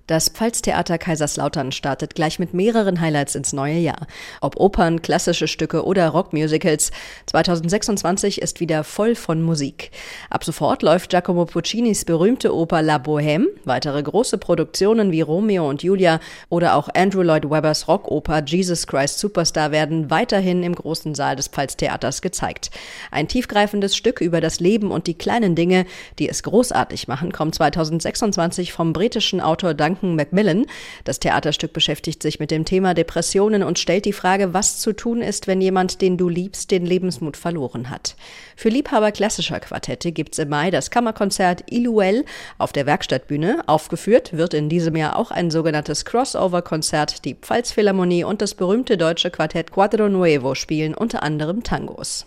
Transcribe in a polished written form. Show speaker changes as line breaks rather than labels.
Das Pfalztheater Kaiserslautern startet gleich mit mehreren Highlights ins neue Jahr. Ob Opern, klassische Stücke oder Rockmusicals, 2026 ist wieder voll von Musik. Ab sofort läuft Giacomo Puccinis berühmte Oper La Bohème, weitere große Produktionen wie Romeo und Julia oder auch Andrew Lloyd Webbers Rockoper Jesus Christ Superstar werden weiterhin im großen Saal des Pfalztheaters gezeigt. Ein tiefgreifendes Stück über das Leben und die kleinen Dinge, die es großartig machen, kommt 2026 vom britischen Autor Duncan Macmillan. Das Theaterstück beschäftigt sich mit dem Thema Depressionen und stellt die Frage, was zu tun ist, wenn jemand, den du liebst, den Lebensmut verloren hat. Für Liebhaber klassischer Quartette gibt's im Mai das Kammerkonzert Illuel auf der Werkstattbühne. Aufgeführt wird in diesem Jahr auch ein sogenanntes Crossover-Konzert. Die Pfalzphilharmonie und das berühmte deutsche Quartett Quadro Nuevo spielen unter anderem Tangos.